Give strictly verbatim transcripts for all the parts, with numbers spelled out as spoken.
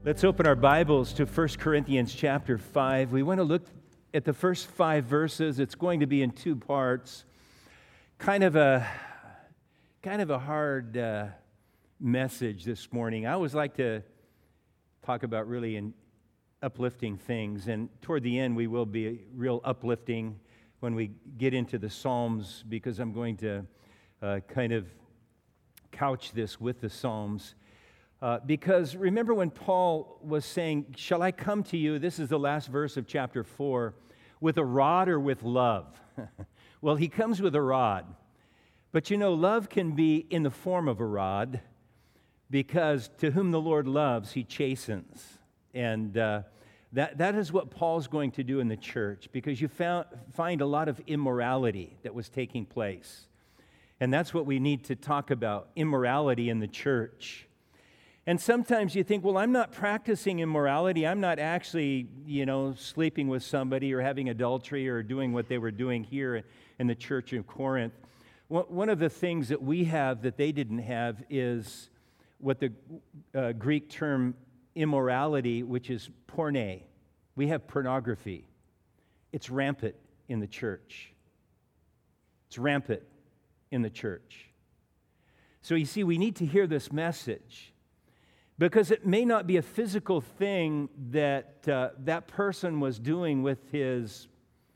Let's open our Bibles to First Corinthians chapter five. We want to look at the first five verses. It's going to be in two parts. Kind of a kind of a hard uh, message this morning. I always like to talk about really in uplifting things, and toward the end we will be real uplifting when we get into the Psalms, because I'm going to uh, kind of couch this with the Psalms. Uh, because remember when Paul was saying, shall I come to you, this is the last verse of chapter four, with a rod or with love? Well, he comes with a rod. But you know, love can be in the form of a rod, because to whom the Lord loves, he chastens. And uh, that, that is what Paul's going to do in the church, because you found, find a lot of immorality that was taking place. And that's what we need to talk about, immorality in the church. And sometimes you think, well, I'm not practicing immorality. I'm not actually, you know, sleeping with somebody or having adultery or doing what they were doing here in the church of Corinth. One of the things that we have that they didn't have is what the uh, Greek term immorality, which is porne. We have pornography. It's rampant in the church. It's rampant in the church. So you see, we need to hear this message, because it may not be a physical thing that uh, that person was doing with his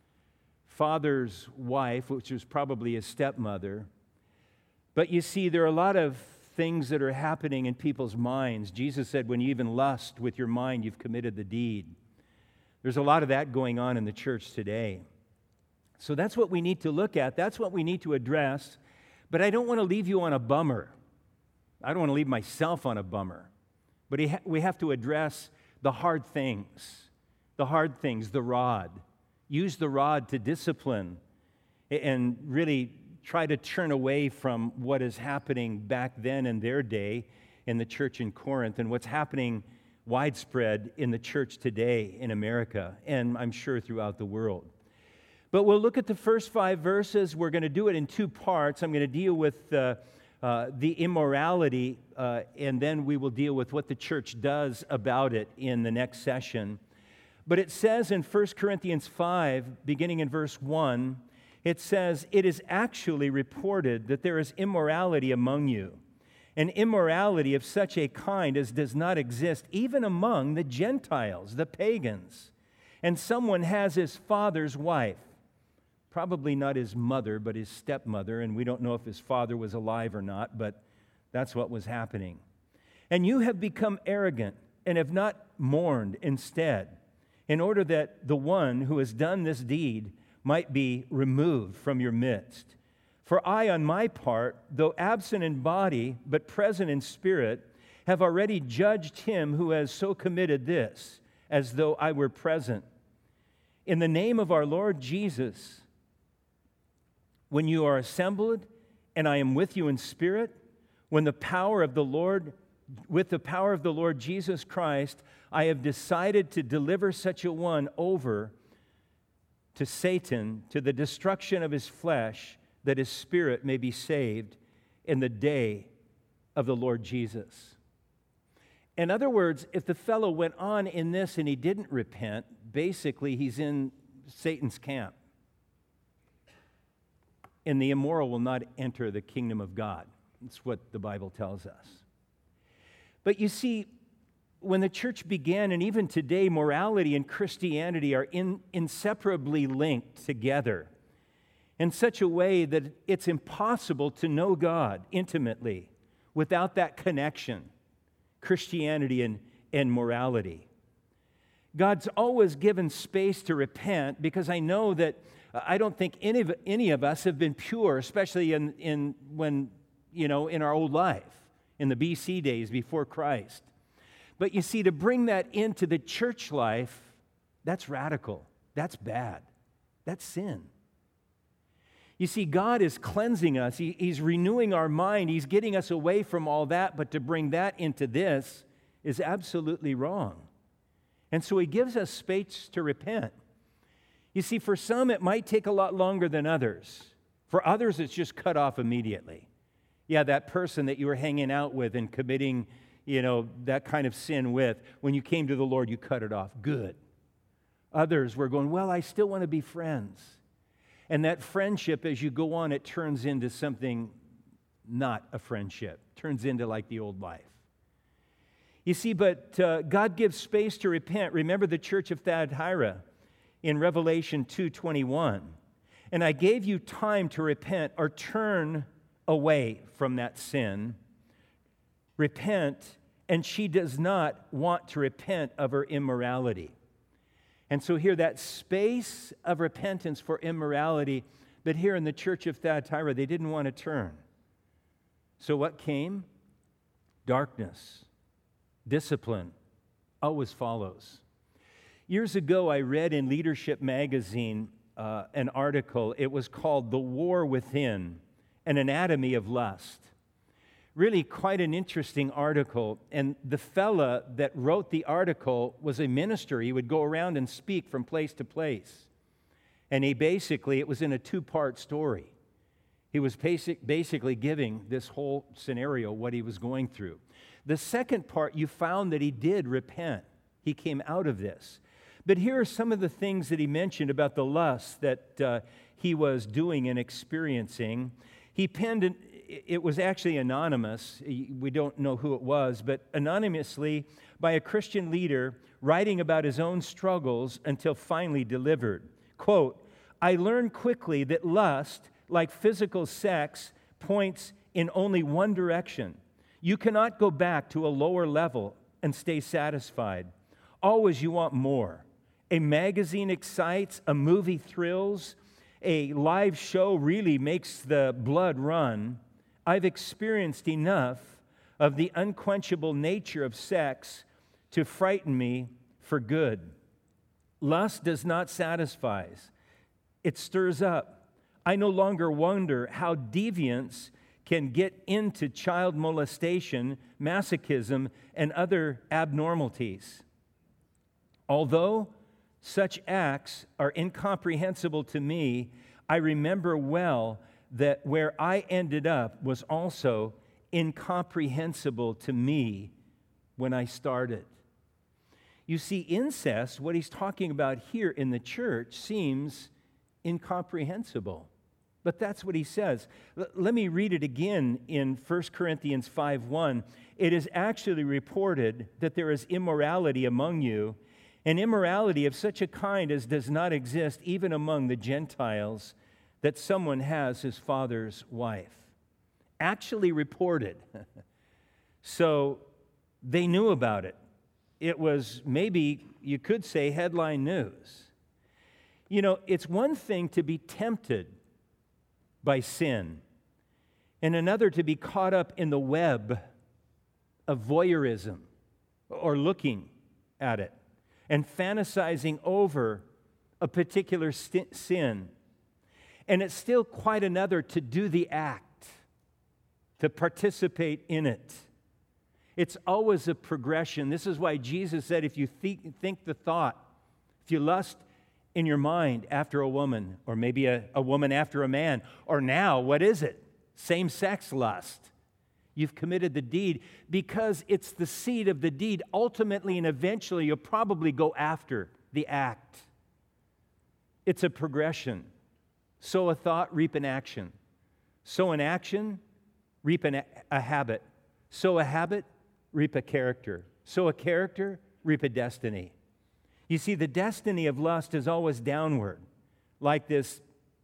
father's wife, which was probably his stepmother. But you see, there are a lot of things that are happening in people's minds. Jesus said, when you even lust with your mind, you've committed the deed. There's a lot of that going on in the church today. So that's what we need to look at. That's what we need to address. But I don't want to leave you on a bummer. I don't want to leave myself on a bummer. But we have to address the hard things, the hard things, the rod. Use the rod to discipline and really try to turn away from what is happening back then in their day in the church in Corinth and what's happening widespread in the church today in America, and I'm sure throughout the world. But we'll look at the first five verses. We're going to do it in two parts. I'm going to deal with uh, Uh, the immorality, uh, and then we will deal with what the church does about it in the next session. But it says in First Corinthians five, beginning in verse one, it says, "It is actually reported that there is immorality among you, an immorality of such a kind as does not exist even among the Gentiles, the pagans. And someone has his father's wife." Probably not his mother, but his stepmother, and we don't know if his father was alive or not, but that's what was happening. "And you have become arrogant and have not mourned instead, in order that the one who has done this deed might be removed from your midst. For I, on my part, though absent in body, but present in spirit, have already judged him who has so committed this, as though I were present. In the name of our Lord Jesus, when you are assembled, and I am with you in spirit, when the power of the Lord, with the power of the Lord Jesus Christ, I have decided to deliver such a one over to Satan, to the destruction of his flesh, that his spirit may be saved in the day of the Lord Jesus." In other words, if the fellow went on in this and he didn't repent, basically he's in Satan's camp. And the immoral will not enter the kingdom of God. That's what the Bible tells us. But you see, when the church began, and even today, morality and Christianity are in, inseparably linked together in such a way that it's impossible to know God intimately without that connection, Christianity and, and morality. God's always given space to repent, because I know that I don't think any of, any of us have been pure, especially in, in when, you know, in our old life, in the B C days before Christ. But you see, to bring that into the church life, that's radical. That's bad. That's sin. You see, God is cleansing us. He, he's renewing our mind. He's getting us away from all that, but to bring that into this is absolutely wrong. And so he gives us space to repent. You see, for some, it might take a lot longer than others. For others, it's just cut off immediately. Yeah, that person that you were hanging out with and committing, you know, that kind of sin with. When you came to the Lord, you cut it off. Good. Others were going, well, I still want to be friends. And that friendship, as you go on, it turns into something not a friendship. Turns into like the old life. You see, but uh, God gives space to repent. Remember the church of Thyatira in Revelation two twenty-one. And I gave you time to repent or turn away from that sin. Repent, and she does not want to repent of her immorality. And so here, that space of repentance for immorality, but here in the church of Thyatira, they didn't want to turn. So what came? Darkness, discipline, always follows. Years ago, I read in Leadership Magazine uh, an article. It was called The War Within, an Anatomy of Lust. Really quite an interesting article. And the fella that wrote the article was a minister. He would go around and speak from place to place. And he basically, it was in a two-part story. He was basic, basically giving this whole scenario, what he was going through. The second part, you found that he did repent. He came out of this. But here are some of the things that he mentioned about the lust that uh, he was doing and experiencing. He penned, an, it was actually anonymous. We don't know who it was, but anonymously by a Christian leader writing about his own struggles until finally delivered. Quote, I learned quickly that lust, like physical sex, points in only one direction. You cannot go back to a lower level and stay satisfied. Always you want more. A magazine excites, a movie thrills, a live show really makes the blood run. I've experienced enough of the unquenchable nature of sex to frighten me for good. Lust does not satisfy. It stirs up. I no longer wonder how deviance can get into child molestation, masochism, and other abnormalities. Although such acts are incomprehensible to me, I remember well that where I ended up was also incomprehensible to me when I started. You see, incest, what he's talking about here in the church, seems incomprehensible. But that's what he says. L- let me read it again in First Corinthians five one. It is actually reported that there is immorality among you, and immorality of such a kind as does not exist even among the Gentiles, that someone has his father's wife. Actually reported. So they knew about it. It was maybe, you could say, headline news. You know, it's one thing to be tempted by sin, and another to be caught up in the web of voyeurism or looking at it and fantasizing over a particular st- sin. And it's still quite another to do the act, to participate in it. It's always a progression. This is why Jesus said, if you think, think the thought, if you lust in your mind after a woman, or maybe a, a woman after a man, or now, what is it? Same-sex lust. You've committed the deed because it's the seed of the deed. Ultimately and eventually, you'll probably go after the act. It's a progression. Sow a thought, reap an action. Sow an action, reap an, a habit. Sow a habit, reap a character. Sow a character, reap a destiny. You see, the destiny of lust is always downward, like this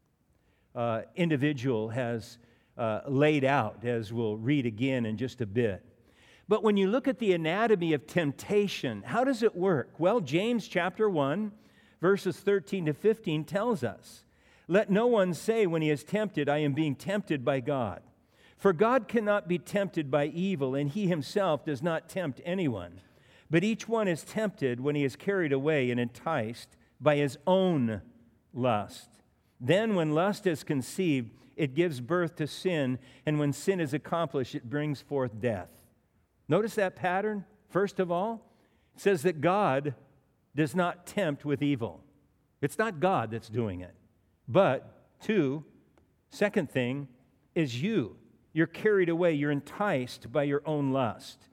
uh, individual has uh, laid out, as we'll read again in just a bit. But when you look at the anatomy of temptation, how does it work? Well, James chapter one, verses thirteen to fifteen tells us, let no one say when he is tempted, I am being tempted by God. For God cannot be tempted by evil, and he himself does not tempt anyone. But each one is tempted when he is carried away and enticed by his own lust. Then when lust is conceived, it gives birth to sin, and when sin is accomplished, it brings forth death. Notice that pattern? First of all, it says that God does not tempt with evil. It's not God that's doing it. But, two, second thing is you. You're carried away. You're enticed by your own lust.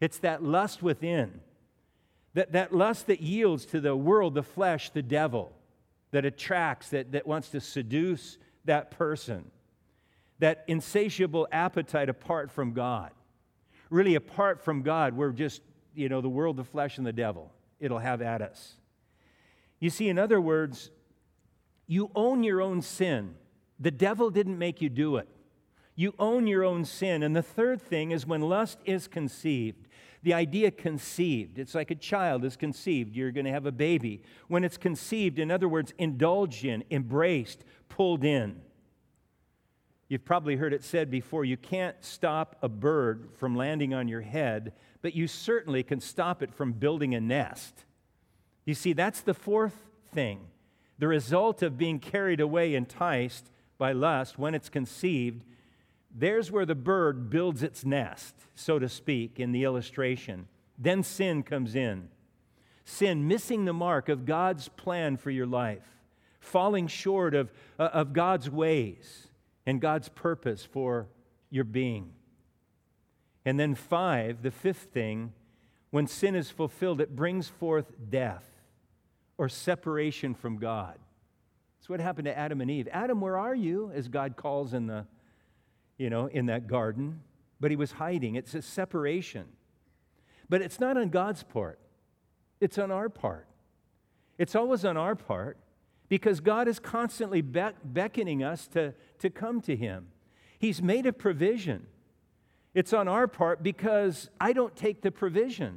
It's that lust within, that, that lust that yields to the world, the flesh, the devil, that attracts, that, that wants to seduce that person. That insatiable appetite apart from God. Really, apart from God, we're just, you know, the world, the flesh, and the devil. It'll have at us. You see, in other words, you own your own sin. The devil didn't make you do it. You own your own sin. And the third thing is when lust is conceived. The idea conceived, it's like a child is conceived. You're going to have a baby. When it's conceived, in other words, indulged in, embraced, pulled in. You've probably heard it said before, you can't stop a bird from landing on your head, but you certainly can stop it from building a nest. You see, that's the fourth thing. The result of being carried away, enticed by lust, when it's conceived, there's where the bird builds its nest, so to speak, in the illustration. Then sin comes in. Sin, missing the mark of God's plan for your life, falling short of, uh, of God's ways and God's purpose for your being. And then five, the fifth thing, when sin is fulfilled, it brings forth death or separation from God. That's what happened to Adam and Eve. Adam, where are you? As God calls in the, you know, in that garden. But he was hiding. It's a separation. But it's not on God's part. It's on our part. It's always on our part because God is constantly be- beckoning us to, to come to Him. He's made a provision. It's on our part because I don't take the provision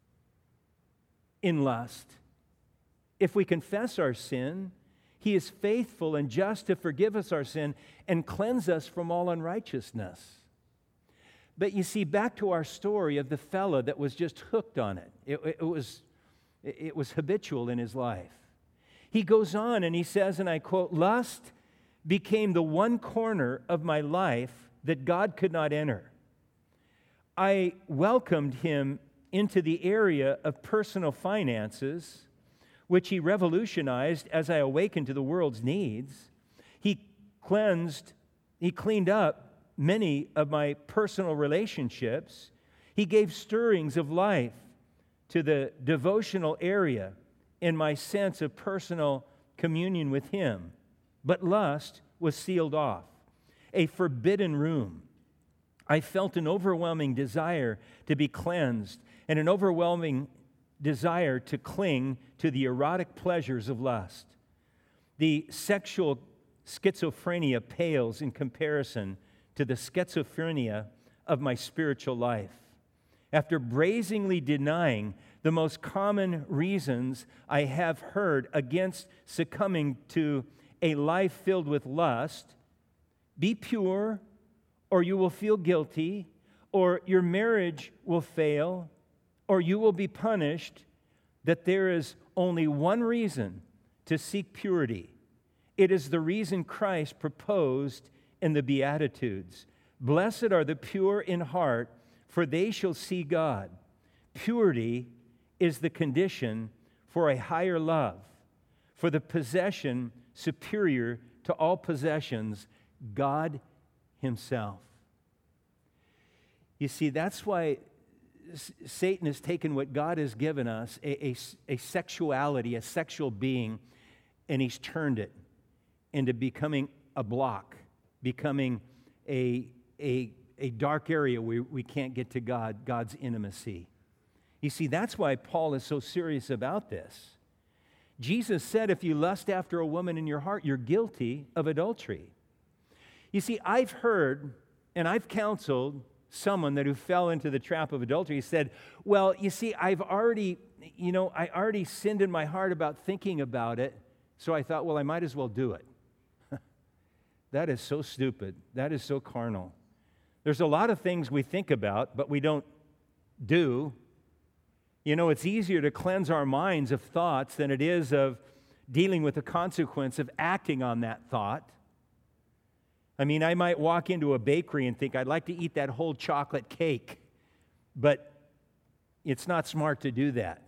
in lust. If we confess our sin, He is faithful and just to forgive us our sin and cleanse us from all unrighteousness. But you see, back to our story of the fella that was just hooked on it. It, it, was, it was habitual in his life. He goes on and he says, and I quote, "Lust became the one corner of my life that God could not enter. I welcomed him into the area of personal finances, which he revolutionized as I awakened to the world's needs. He cleansed, he cleaned up many of my personal relationships. He gave stirrings of life to the devotional area in my sense of personal communion with him. But lust was sealed off, a forbidden room. I felt an overwhelming desire to be cleansed and an overwhelming desire to cling to the erotic pleasures of lust. The sexual schizophrenia pales in comparison to the schizophrenia of my spiritual life. After brazenly denying the most common reasons I have heard against succumbing to a life filled with lust, be pure, or you will feel guilty, or your marriage will fail, or you will be punished, that there is only one reason to seek purity. It is the reason Christ proposed in the Beatitudes. Blessed are the pure in heart, for they shall see God. Purity is the condition for a higher love, for the possession superior to all possessions, God Himself. You see, that's why Satan has taken what God has given us, a, a, a sexuality, a sexual being, and he's turned it into becoming a block, becoming a, a, a dark area where we can't get to God, God's intimacy. You see, that's why Paul is so serious about this. Jesus said, if you lust after a woman in your heart, you're guilty of adultery. You see, I've heard and I've counseled someone that who fell into the trap of adultery. He said, well, you see, I've already, you know, I already sinned in my heart about thinking about it, so I thought, well, I might as well do it. That is so stupid. That is so carnal. There's a lot of things we think about, but we don't do. You know, it's easier to cleanse our minds of thoughts than it is of dealing with the consequence of acting on that thought. I mean, I might walk into a bakery and think, I'd like to eat that whole chocolate cake, but it's not smart to do that.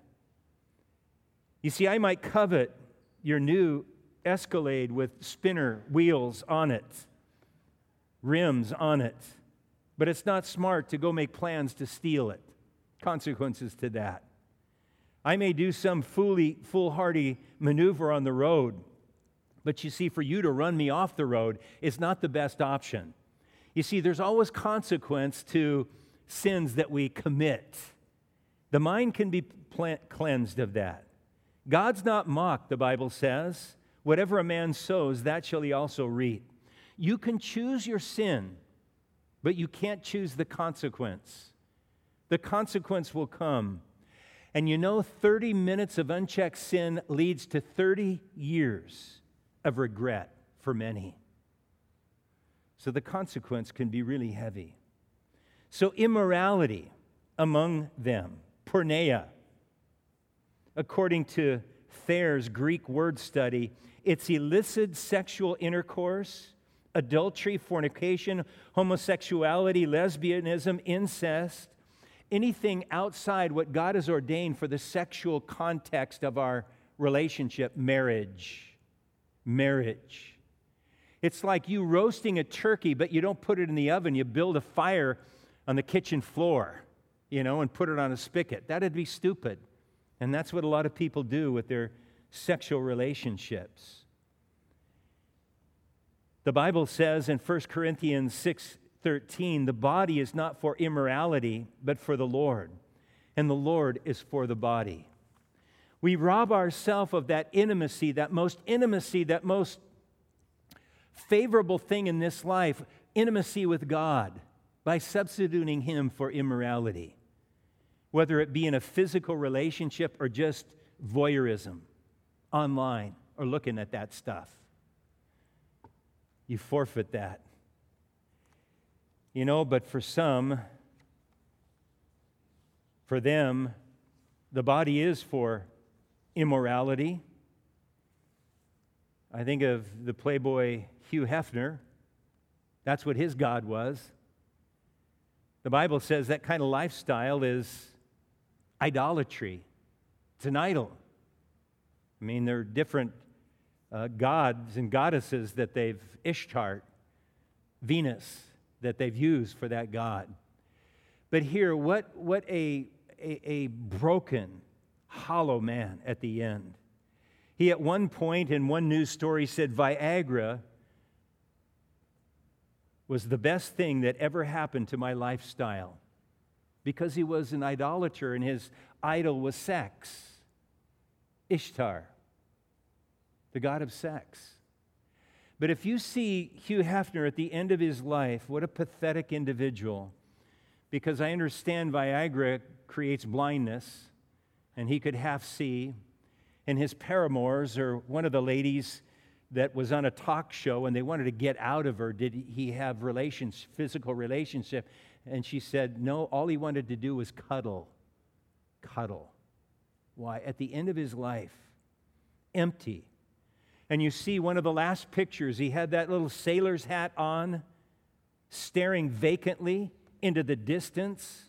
You see, I might covet your new Escalade with spinner wheels on it, rims on it, but it's not smart to go make plans to steal it. consequences to that. I may do some foolly, foolhardy maneuver on the road, but you see, for you to run me off the road is not the best option. You see, there's always consequence to sins that we commit. The mind can be plant cleansed of that. God's not mocked, the Bible says. Whatever a man sows, that shall he also reap. You can choose your sin, but you can't choose the consequence. The consequence will come. And you know, thirty minutes of unchecked sin leads to thirty years of regret for many. So the consequence can be really heavy. So immorality among them, porneia, according to Thayer's Greek word study, it's illicit sexual intercourse, adultery, fornication, homosexuality, lesbianism, incest, anything outside what God has ordained for the sexual context of our relationship, marriage. Marriage. It's like you roasting a turkey, but you don't put it in the oven. You build a fire on the kitchen floor, you know, and put it on a spigot. That'd be stupid. And that's what a lot of people do with their sexual relationships. The Bible says in First Corinthians six thirteen, the body is not for immorality, but for the Lord, and the Lord is for the body. We rob ourselves of that intimacy, that most intimacy, that most favorable thing in this life, intimacy with God, by substituting Him for immorality, whether it be in a physical relationship or just voyeurism online or looking at that stuff. You forfeit that. You know, but for some, for them, the body is for immorality. I think of the playboy Hugh Hefner. That's what his God was. The Bible says that kind of lifestyle is idolatry. It's an idol. I mean, there are different uh, gods and goddesses that they've, Ishtar, Venus, that they've used for that God. But here, what, what a, a, a broken, hollow man at the end. He at one point in one news story said Viagra was the best thing that ever happened to my lifestyle because he was an idolater and his idol was sex. Ishtar, the god of sex. But if you see Hugh Hefner at the end of his life, what a pathetic individual. Because I understand Viagra creates blindness, and he could half see. And his paramours, or one of the ladies that was on a talk show, and they wanted to get out of her, did he have relations, physical relationship? And she said, no, all he wanted to do was cuddle. Cuddle. Why? At the end of his life, empty. And you see one of the last pictures, he had that little sailor's hat on, staring vacantly into the distance.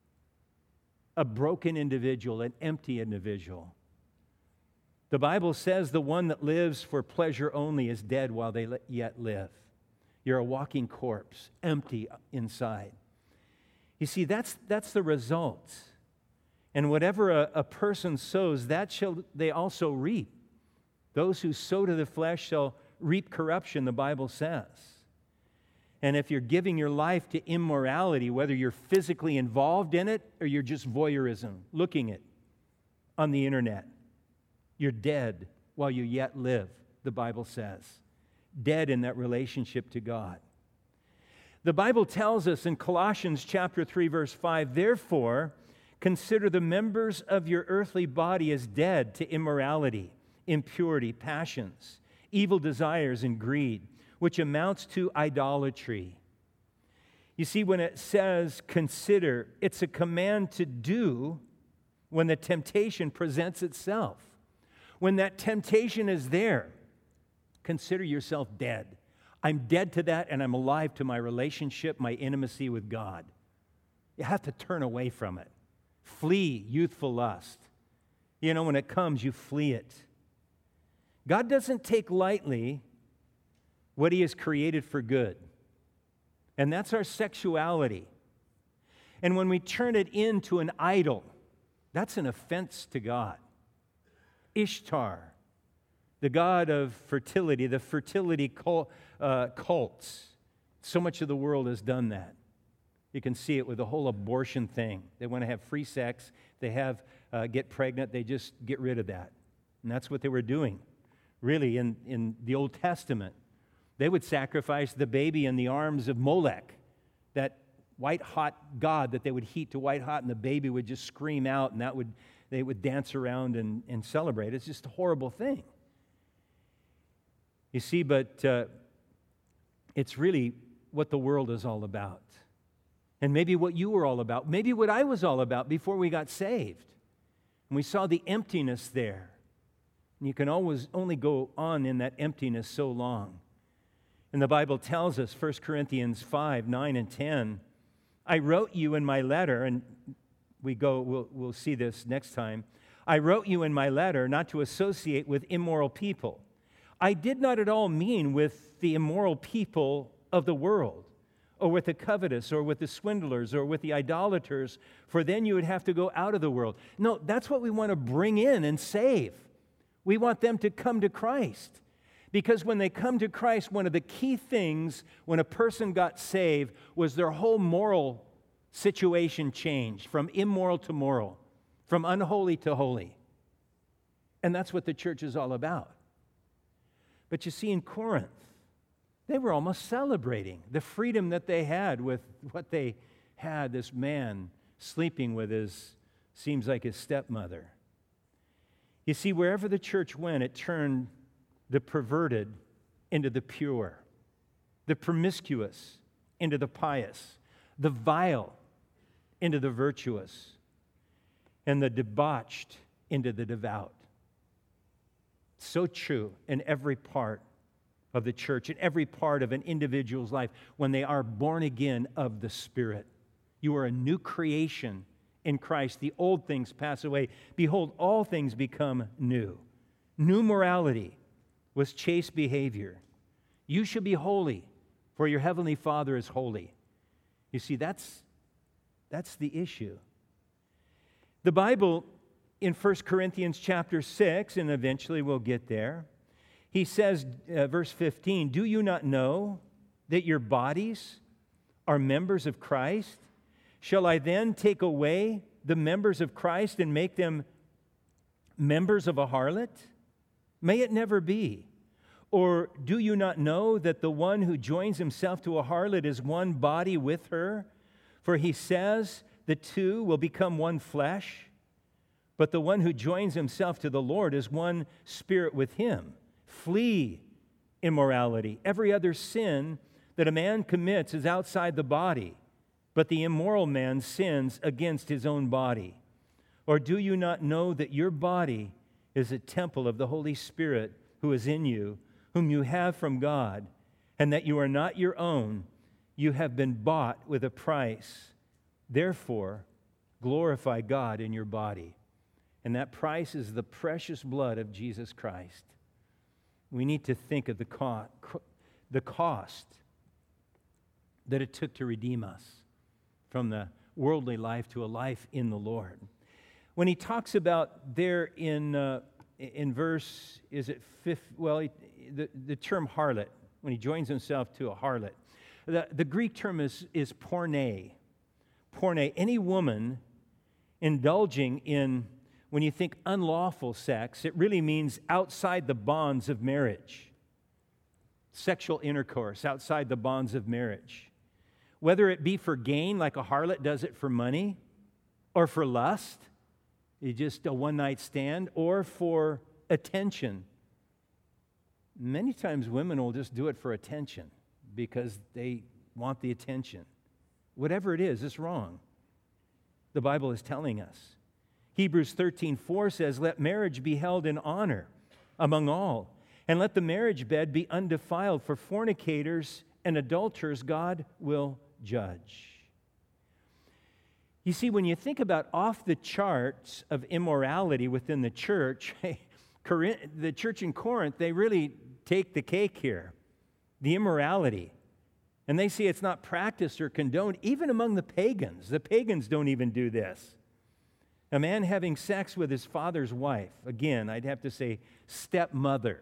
A broken individual, an empty individual. The Bible says the one that lives for pleasure only is dead while they yet live. You're a walking corpse, empty inside. You see, that's, that's the result. And whatever a, a person sows, that shall they also reap. Those who sow to the flesh shall reap corruption, the Bible says. And if you're giving your life to immorality, whether you're physically involved in it or you're just voyeurism, looking it on the internet, you're dead while you yet live, the Bible says. Dead in that relationship to God. The Bible tells us in Colossians chapter three, verse five, therefore, consider the members of your earthly body as dead to immorality, impurity, passions, evil desires, and greed, which amounts to idolatry. You see, when it says consider, it's a command to do when the temptation presents itself. When that temptation is there, consider yourself dead. I'm dead to that, and I'm alive to my relationship, my intimacy with God. You have to turn away from it. Flee youthful lust. You know, when it comes, you flee it. God doesn't take lightly what He has created for good. And that's our sexuality. And when we turn it into an idol, that's an offense to God. Ishtar, the god of fertility, the fertility cult, uh, cults. So much of the world has done that. You can see it with the whole abortion thing. They want to have free sex. They have uh, get pregnant. They just get rid of that. And that's what they were doing, really, in, in the Old Testament. They would sacrifice the baby in the arms of Molech, that white-hot god that they would heat to white-hot, and the baby would just scream out, and that would they would dance around and, and celebrate. It's just a horrible thing. You see, but uh, it's really what the world is all about. And maybe what you were all about. Maybe what I was all about before we got saved. And we saw the emptiness there. And you can always only go on in that emptiness so long. And the Bible tells us, First Corinthians five, nine, and ten, I wrote you in my letter, and we go, we'll, we'll see this next time. I wrote you in my letter not to associate with immoral people. I did not at all mean with the immoral people of the world, or with the covetous, or with the swindlers, or with the idolaters, for then you would have to go out of the world. No, that's what we want to bring in and save. We want them to come to Christ. Because when they come to Christ, one of the key things when a person got saved was their whole moral situation changed from immoral to moral, from unholy to holy. And that's what the church is all about. But you see, in Corinth, they were almost celebrating the freedom that they had with what they had, this man sleeping with his, seems like his stepmother. You see, wherever the church went, it turned the perverted into the pure, the promiscuous into the pious, the vile into the virtuous, and the debauched into the devout. So true in every part of the church, in every part of an individual's life, when they are born again of the Spirit. You are a new creation in Christ. The old things pass away. Behold, all things become new. New morality was chaste behavior. You should be holy, for your heavenly Father is holy. You see, that's, that's the issue. The Bible in First Corinthians chapter six, and eventually we'll get there, he says, uh, verse fifteen, do you not know that your bodies are members of Christ? Shall I then take away the members of Christ and make them members of a harlot? May it never be. Or do you not know that the one who joins himself to a harlot is one body with her? For he says the two will become one flesh. But the one who joins himself to the Lord is one spirit with him. Flee immorality. Every other sin that a man commits is outside the body, but the immoral man sins against his own body. Or do you not know that your body is a temple of the Holy Spirit who is in you, whom you have from God, and that you are not your own? You have been bought with a price. Therefore, glorify God in your body. And that price is the precious blood of Jesus Christ. We need to think of the cost, the cost that it took to redeem us from the worldly life to a life in the Lord. When he talks about there in uh, in verse, is it fifth? Well, he, the the term harlot, when he joins himself to a harlot, the the Greek term is is porne, porne. Any woman indulging in, when you think unlawful sex, it really means outside the bonds of marriage. Sexual intercourse outside the bonds of marriage. Whether it be for gain, like a harlot does it for money, or for lust, you just a one-night stand, or for attention. Many times women will just do it for attention because they want the attention. Whatever it is, it's wrong. The Bible is telling us. Hebrews thirteen four says, let marriage be held in honor among all, and let the marriage bed be undefiled, for fornicators and adulterers God will judge. You see, when you think about off the charts of immorality within the church, the church in Corinth, they really take the cake here. The immorality. And they say it's not practiced or condoned, even among the pagans. The pagans don't even do this. A man having sex with his father's wife, again, I'd have to say stepmother.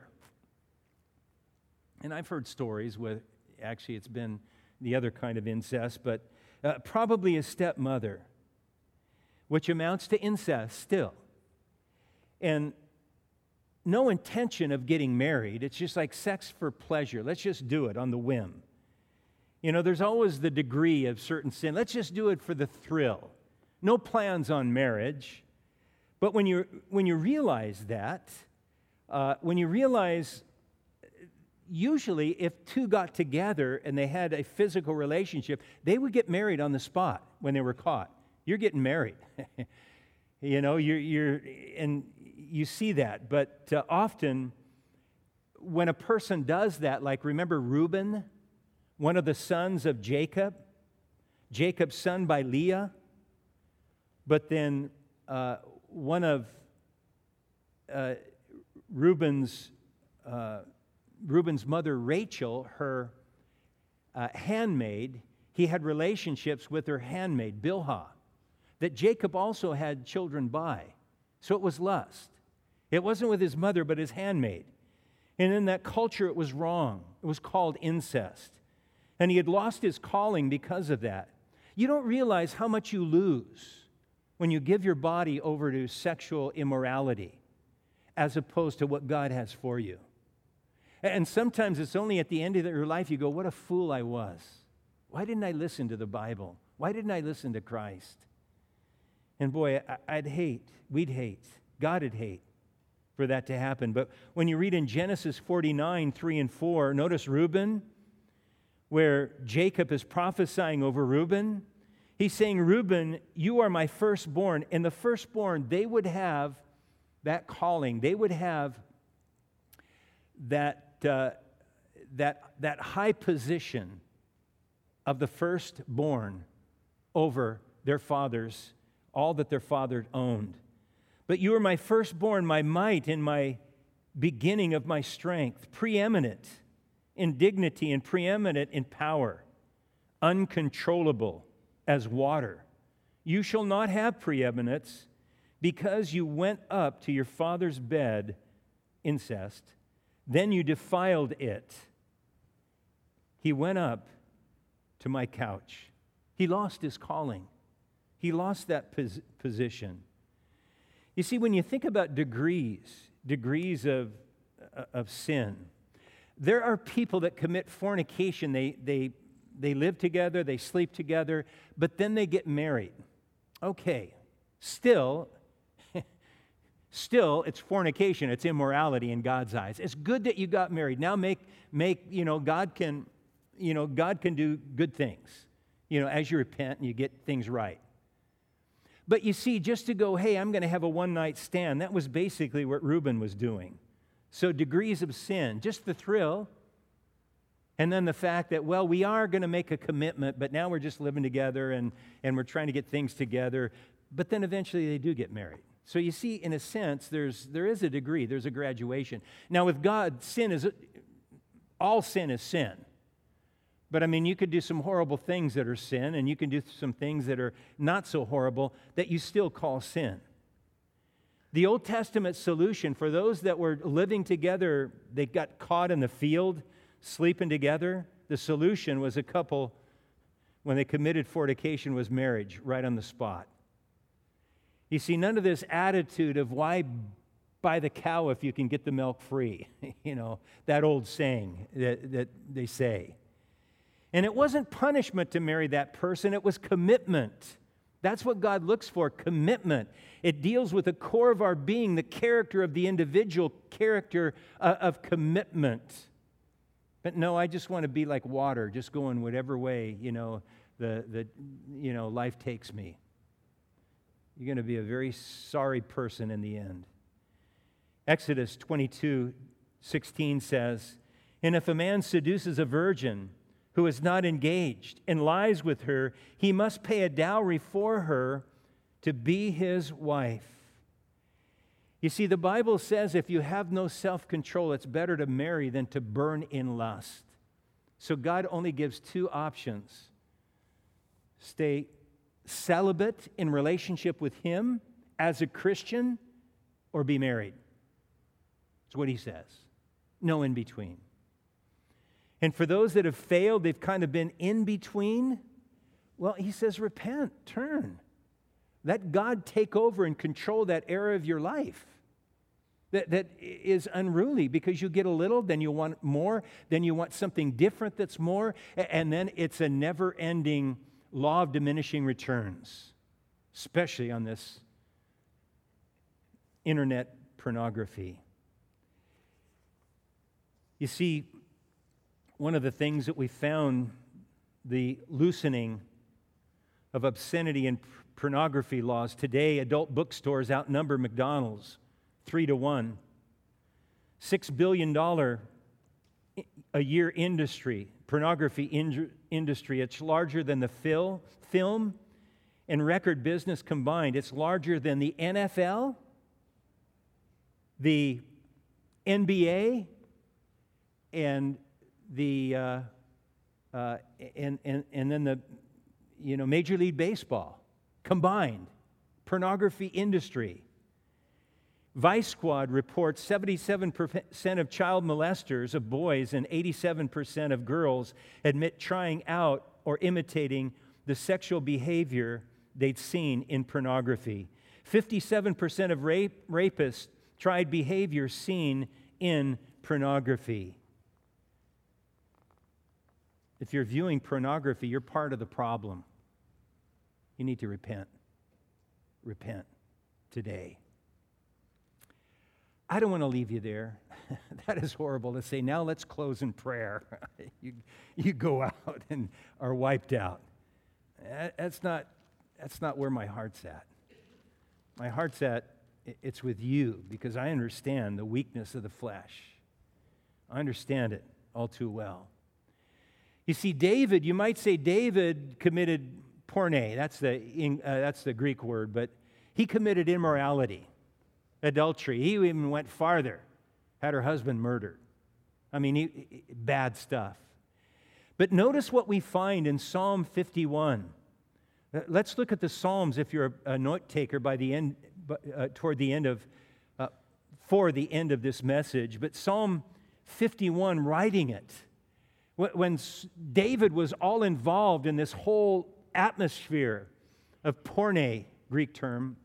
And I've heard stories with, actually it's been the other kind of incest, but uh, probably a stepmother, which amounts to incest still. And no intention of getting married. It's just like sex for pleasure. Let's just do it on the whim. You know, there's always the degree of certain sin. Let's just do it for the thrill. No plans on marriage. But when you when you realize that, uh, when you realize, usually if two got together and they had a physical relationship, they would get married on the spot when they were caught. You're getting married. you know, you're, you're, and you see that. But uh, often, when a person does that, like remember Reuben, one of the sons of Jacob, Jacob's son by Leah, but then uh, one of uh, Reuben's uh, Reuben's mother, Rachel, her uh, handmaid, he had relationships with her handmaid, Bilhah, that Jacob also had children by. So it was lust. It wasn't with his mother, but his handmaid. And in that culture, it was wrong. It was called incest. And he had lost his calling because of that. You don't realize how much you lose when you give your body over to sexual immorality as opposed to what God has for you. And sometimes it's only at the end of your life you go, what a fool I was. Why didn't I listen to the Bible? Why didn't I listen to Christ? And boy, I'd hate, we'd hate, God would hate for that to happen. But when you read in Genesis forty-nine, three and four, notice Reuben, where Jacob is prophesying over Reuben. He's saying, Reuben, you are my firstborn. And the firstborn, they would have that calling. They would have that, uh, that, that high position of the firstborn over their fathers, all that their father owned. But you are my firstborn, my might, and my beginning of my strength, preeminent in dignity and preeminent in power, uncontrollable as water. You shall not have preeminence because you went up to your father's bed, incest, then you defiled it. He went up to my couch. He lost his calling. He lost that pos- position. You see, when you think about degrees, degrees of, uh, of sin, there are people that commit fornication. They, they, they live together, they sleep together, but then they get married. Okay, still, still, it's fornication. It's immorality in God's eyes. It's good that you got married. Now make, make you know, God can, you know, God can do good things, you know, as you repent and you get things right. But you see, just to go, hey, I'm going to have a one-night stand, that was basically what Reuben was doing. So degrees of sin, just the thrill, and then the fact that, well, we are going to make a commitment, but now we're just living together and, and we're trying to get things together. But then eventually they do get married. So you see, in a sense, there's there is a degree, there's a graduation. Now with God, sin is, all sin is sin. But I mean, you could do some horrible things that are sin, and you can do some things that are not so horrible that you still call sin. The Old Testament solution for those that were living together, they got caught in the field, sleeping together, the solution was a couple, when they committed fornication, was marriage right on the spot. You see, none of this attitude of why buy the cow if you can get the milk free, you know, that old saying that, that they say. And it wasn't punishment to marry that person, it was commitment. That's what God looks for, commitment. It deals with the core of our being, the character of the individual, character uh, of commitment. But no, I just want to be like water, just going whatever way, you know, the, the you know, life takes me. You're going to be a very sorry person in the end. Exodus twenty-two sixteen says, and if a man seduces a virgin who is not engaged and lies with her, he must pay a dowry for her to be his wife. You see, the Bible says if you have no self-control, it's better to marry than to burn in lust. So God only gives two options. Stay celibate in relationship with Him as a Christian, or be married. That's what He says. No in between. And for those that have failed, they've kind of been in between, well, He says, repent, turn. Let God take over and control that area of your life that, that is unruly, because you get a little, then you want more, then you want something different that's more, and then it's a never-ending law of diminishing returns, especially on this internet pornography. You see, one of the things that we found, the loosening of obscenity and pornography laws. Today, adult bookstores outnumber McDonald's three to one. Six billion dollars a year industry, pornography in- industry. It's larger than the fil- film and record business combined. It's larger than the N F L, the N B A, and the uh, uh, and, and and then the you know Major League Baseball combined. Pornography industry. Vice Squad reports seventy-seven percent of child molesters of boys and eighty-seven percent of girls admit trying out or imitating the sexual behavior they'd seen in pornography. fifty-seven percent of rape, rapists tried behavior seen in pornography. If you're viewing pornography, you're part of the problem. You need to repent. Repent today. I don't want to leave you there. That is horrible to say. Now let's close in prayer. you, you go out and are wiped out. That's not, that's not where my heart's at. My heart's at, it's with you, because I understand the weakness of the flesh. I understand it all too well. You see, David, you might say David committed porne. That's the, uh, that's the Greek word, but he committed immorality. Adultery. He even went farther, had her husband murdered. I mean, he, he, bad stuff. But notice what we find in Psalm fifty-one. Let's look at the Psalms if you're a note taker by the end, uh, toward the end of, uh, for the end of this message. But Psalm fifty-one, writing it, when David was all involved in this whole atmosphere of porne, Greek term,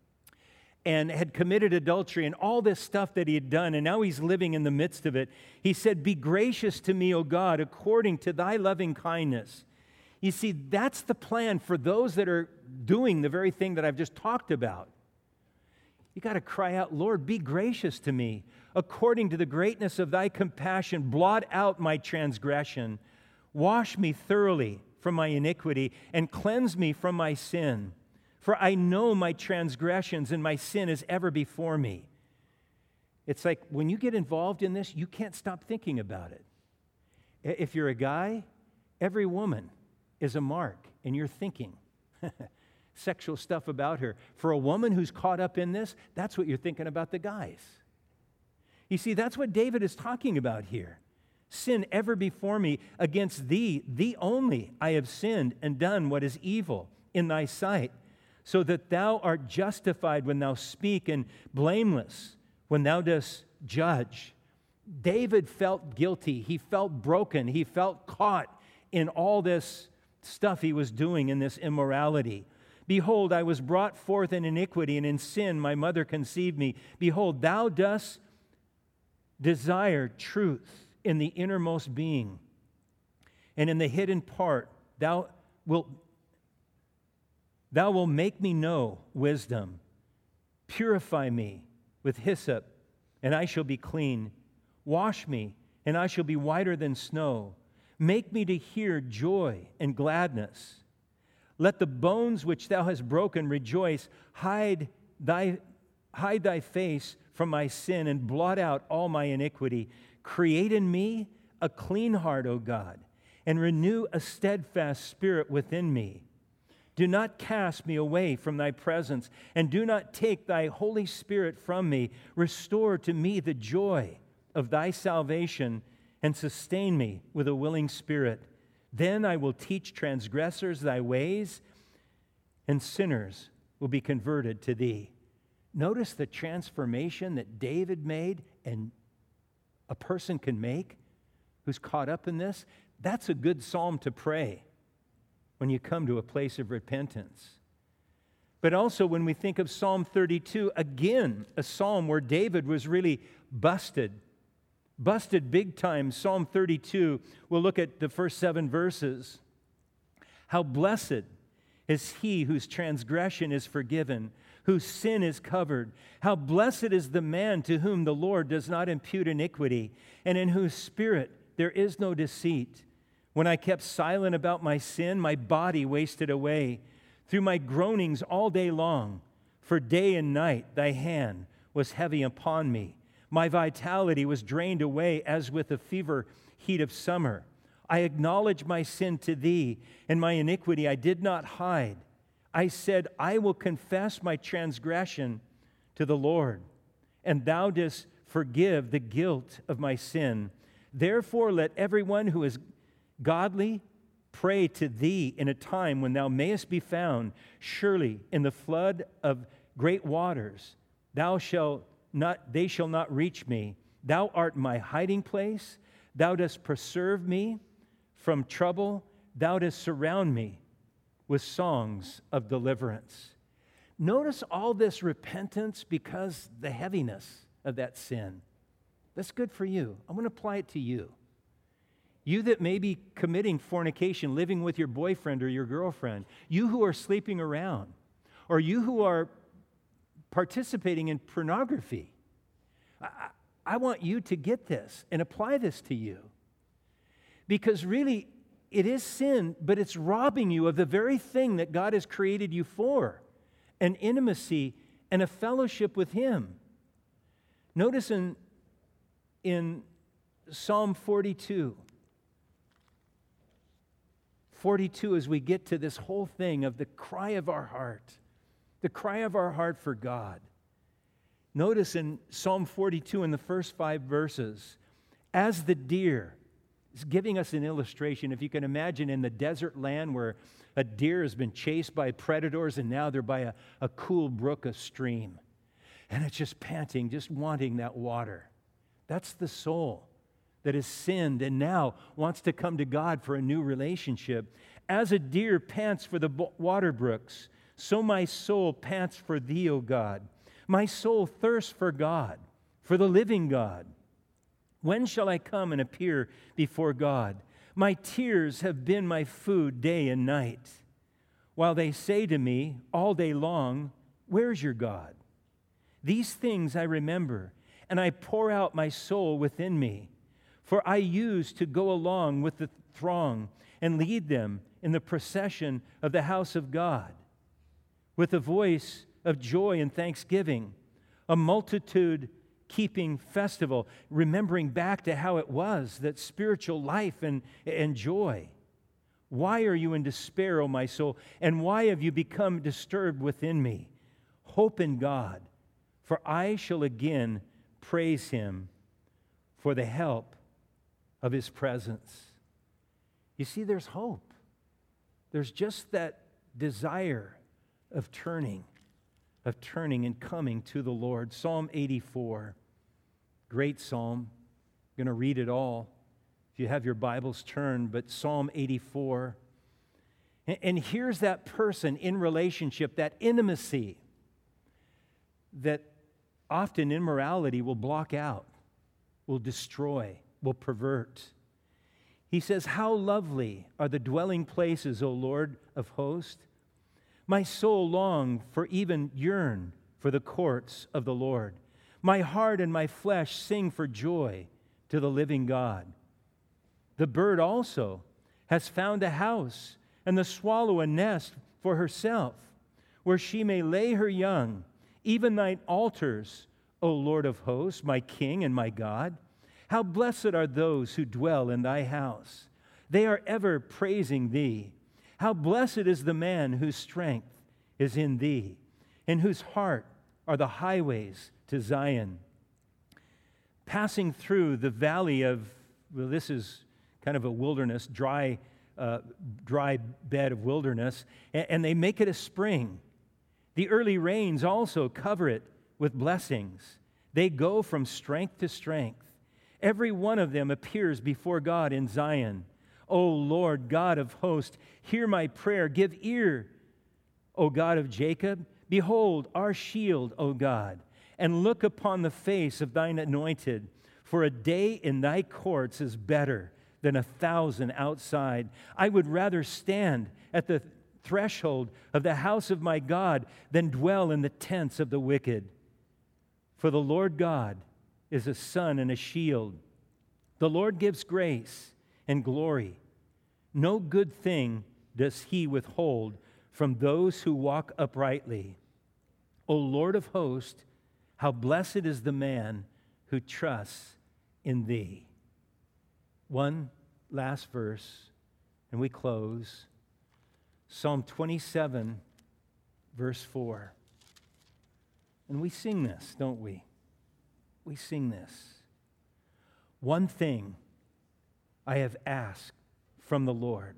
and had committed adultery and all this stuff that he had done, and now he's living in the midst of it. He said, "Be gracious to me, O God, according to thy loving kindness." You see, that's the plan for those that are doing the very thing that I've just talked about. You got to cry out, "Lord, be gracious to me. According to the greatness of thy compassion, blot out my transgression. Wash me thoroughly from my iniquity and cleanse me from my sin. For I know my transgressions and my sin is ever before me." It's like when you get involved in this, you can't stop thinking about it. If you're a guy, every woman is a mark in your thinking. Sexual stuff about her. For a woman who's caught up in this, that's what you're thinking about the guys. You see, that's what David is talking about here. Sin ever before me, against thee, thee only, I have sinned and done what is evil in thy sight, so that thou art justified when thou speak and blameless when thou dost judge. David felt guilty. He felt broken. He felt caught in all this stuff he was doing, in this immorality. "Behold, I was brought forth in iniquity, and in sin my mother conceived me. Behold, thou dost desire truth in the innermost being, and in the hidden part thou wilt Thou wilt make me know wisdom. Purify me with hyssop, and I shall be clean. Wash me, and I shall be whiter than snow. Make me to hear joy and gladness. Let the bones which thou hast broken rejoice. Hide thy, hide thy face from my sin, and blot out all my iniquity. Create in me a clean heart, O God, and renew a steadfast spirit within me. Do not cast me away from thy presence, and do not take thy Holy Spirit from me. Restore to me the joy of thy salvation, and sustain me with a willing spirit. Then I will teach transgressors thy ways, and sinners will be converted to thee. Notice the transformation that David made and a person can make who's caught up in this. That's a good psalm to pray when you come to a place of repentance. But also when we think of Psalm thirty-two, again, a psalm where David was really busted. Busted big time. Psalm thirty-two, we'll look at the first seven verses. How blessed is he whose transgression is forgiven, whose sin is covered. How blessed is the man to whom the Lord does not impute iniquity, and in whose spirit there is no deceit. When I kept silent about my sin, my body wasted away through my groanings all day long. For day and night thy hand was heavy upon me. My vitality was drained away as with the fever heat of summer. I acknowledged my sin to thee, and my iniquity I did not hide. I said, I will confess my transgression to the Lord, and thou didst forgive the guilt of my sin. Therefore let everyone who is godly pray to thee in a time when thou mayest be found. Surely in the flood of great waters thou shalt not, they shall not reach me. Thou art my hiding place. Thou dost preserve me from trouble. Thou dost surround me with songs of deliverance. Notice all this repentance because the heaviness of that sin. That's good for you. I'm going to apply it to you. You that may be committing fornication, living with your boyfriend or your girlfriend. You who are sleeping around. Or you who are participating in pornography. I, I want you to get this and apply this to you. Because really, it is sin, but it's robbing you of the very thing that God has created you for, an intimacy and a fellowship with Him. Notice in, in Psalm forty-two, forty-two, as we get to this whole thing of the cry of our heart, the cry of our heart for God. Notice in Psalm forty-two, in the first five verses, as the deer, it's giving us an illustration. If you can imagine in the desert land where a deer has been chased by predators and now they're by a, a cool brook, a stream. And it's just panting, just wanting that water. That's the soul that has sinned and now wants to come to God for a new relationship. As a deer pants for the water brooks, so my soul pants for thee, O God. My soul thirsts for God, for the living God. When shall I come and appear before God? My tears have been my food day and night, while they say to me all day long, where's your God? These things I remember, and I pour out my soul within me. For I used to go along with the throng and lead them in the procession of the house of God, with a voice of joy and thanksgiving, a multitude keeping festival, remembering back to how it was, that spiritual life and, and joy. Why are you in despair, O my soul? And why have you become disturbed within me? Hope in God, for I shall again praise Him for the help of His presence. You see, there's hope. There's just that desire of turning, of turning and coming to the Lord. Psalm eighty-four, great psalm. I'm going to read it all. If you have your Bibles, turn, but Psalm eighty-four. And here's that person in relationship, that intimacy that often immorality will block out, will destroy, will pervert. He says, how lovely are the dwelling places, O Lord of hosts. My soul longed for, even yearn for the courts of the Lord. My heart and my flesh sing for joy to the living God. The bird also has found a house, and the swallow a nest for herself, where she may lay her young, even thine altars, O Lord of hosts, my King and my God. How blessed are those who dwell in thy house. They are ever praising thee. How blessed is the man whose strength is in thee, in whose heart are the highways to Zion. Passing through the valley of well, this is kind of a wilderness, dry, uh, dry bed of wilderness, and, and they make it a spring. The early rains also cover it with blessings. They go from strength to strength. Every one of them appears before God in Zion. O Lord, God of hosts, hear my prayer. Give ear, O God of Jacob. Behold our shield, O God, and look upon the face of thine anointed. For a day in thy courts is better than a thousand outside. I would rather stand at the threshold of the house of my God than dwell in the tents of the wicked. For the Lord God is a sun and a shield. The Lord gives grace and glory. No good thing does he withhold from those who walk uprightly. O Lord of hosts, how blessed is the man who trusts in thee. One last verse, and we close. Psalm twenty-seven, verse four. And we sing this, don't we? We sing this. One thing I have asked from the Lord,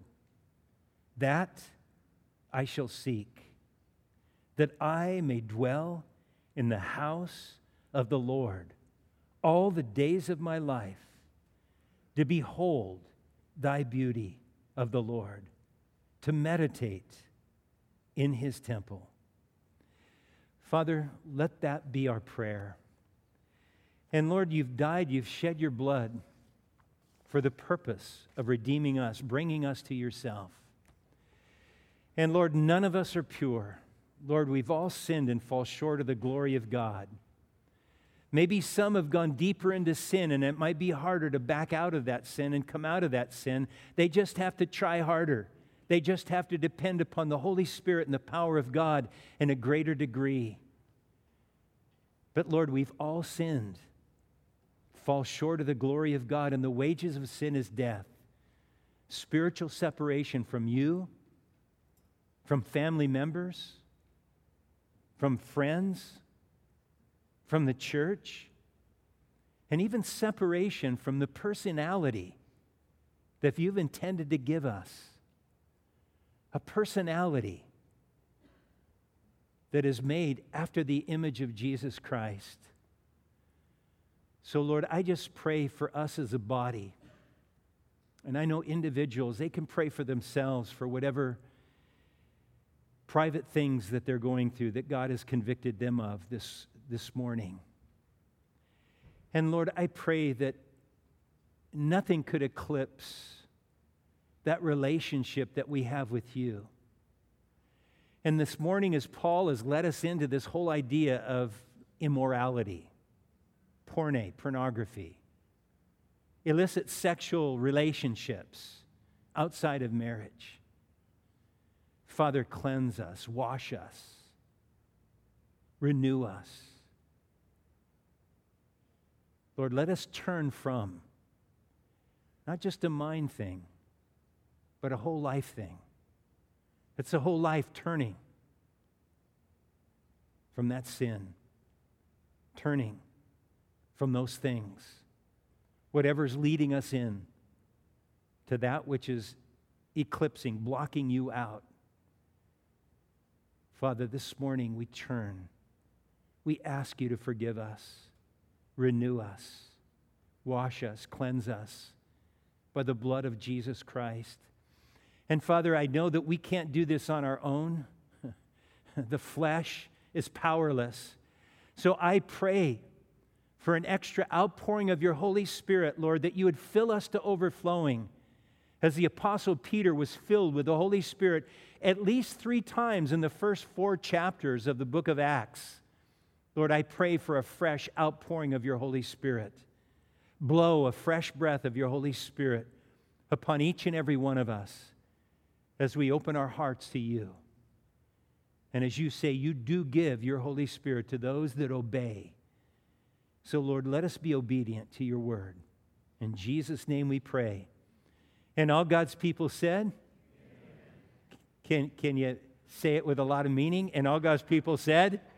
that I shall seek, that I may dwell in the house of the Lord all the days of my life, to behold thy beauty of the Lord, to meditate in his temple. Father, let that be our prayer. And Lord, you've died, you've shed your blood for the purpose of redeeming us, bringing us to yourself. And Lord, none of us are pure. Lord, we've all sinned and fall short of the glory of God. Maybe some have gone deeper into sin, and it might be harder to back out of that sin and come out of that sin. They just have to try harder. They just have to depend upon the Holy Spirit and the power of God in a greater degree. But Lord, we've all sinned, fall short of the glory of God, and the wages of sin is death. Spiritual separation from you, from family members, from friends, from the church, and even separation from the personality that you've intended to give us. A personality that is made after the image of Jesus Christ. So, Lord, I just pray for us as a body. And I know individuals, they can pray for themselves for whatever private things that they're going through that God has convicted them of this, this morning. And Lord, I pray that nothing could eclipse that relationship that we have with you. And this morning, as Paul has led us into this whole idea of immorality, porne, pornography, illicit sexual relationships outside of marriage, Father, cleanse us, wash us, renew us. Lord, let us turn from not just a mind thing, but a whole life thing. It's a whole life turning from that sin, turning from those things, whatever's leading us in to that which is eclipsing, blocking you out. Father, this morning we turn. We ask you to forgive us, renew us, wash us, cleanse us by the blood of Jesus Christ. And Father, I know that we can't do this on our own. The flesh is powerless. So I pray for an extra outpouring of your Holy Spirit, Lord, that you would fill us to overflowing. As the Apostle Peter was filled with the Holy Spirit at least three times in the first four chapters of the book of Acts. Lord, I pray for a fresh outpouring of your Holy Spirit. Blow a fresh breath of your Holy Spirit upon each and every one of us as we open our hearts to you. And as you say, you do give your Holy Spirit to those that obey. So, Lord, let us be obedient to your word. In Jesus' name we pray. And all God's people said, can, can you say it with a lot of meaning? And all God's people said,